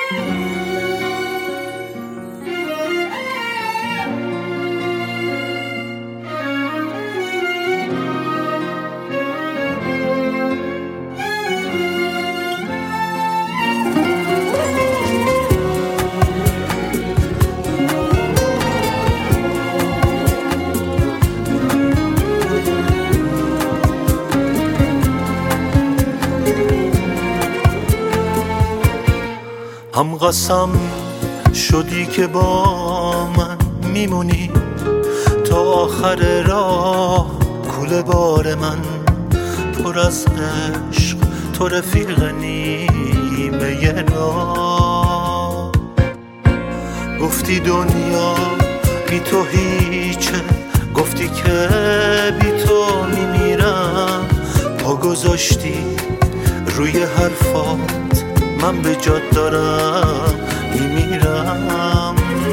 هم قسم شدی که با من میمونی تا آخر راه، کوله بار من پر از عشق، تو رفیق نیمه راه. گفتی دنیا بی تو هیچه، گفتی که بی تو میمیرم، پا گذاشتی روی حرفات، من به جات دارم میمیرم.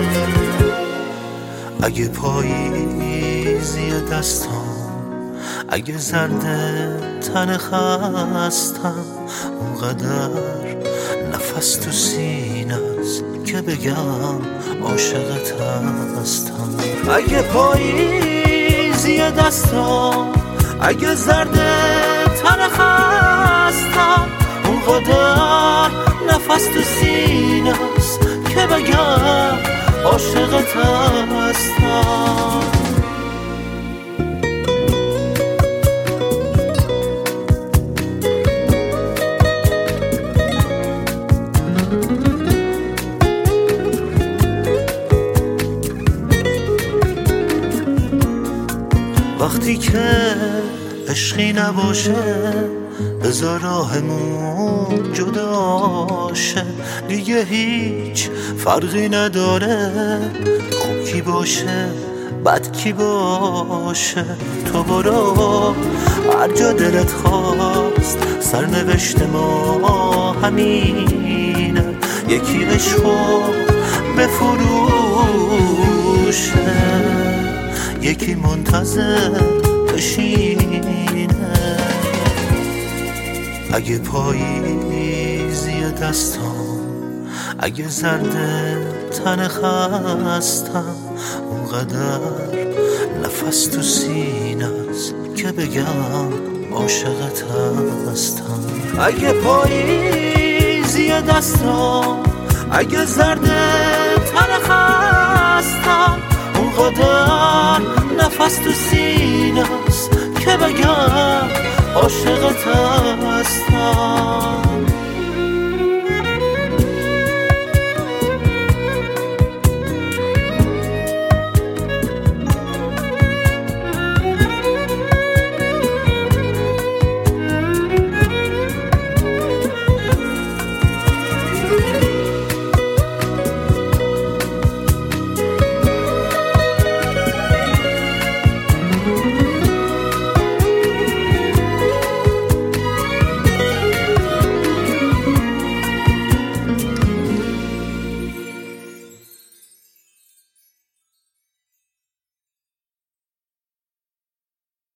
اگه پاییزی دستام، اگه زرده تن خستم، اونقدر نفس تو سینه است که بگم عاشقت هستم. اگه پاییزی دستام، اگه زرده تن خستم، اونقدر نفس تو سینه است که بگم عاشقت هستم. وقتی که عشقی نباشه، بذار راهمون جداشه، دیگه هیچ فرقی نداره خوب کی باشه بد کی باشه. تو برو هر جا دلت خواست، سرنوشت ما همینه، یکی عشقو بفروشه، یکی منتظر بشینه. اگه پاییزی دستام، اگه زرده تن خستم، اونقدر نفس تو سینه است که بگم عاشقت هستم. اگه پاییزی دستام، اگه زرده تن خستم، اونقدر نفس تو سینه است که بگم عاشقت هستم.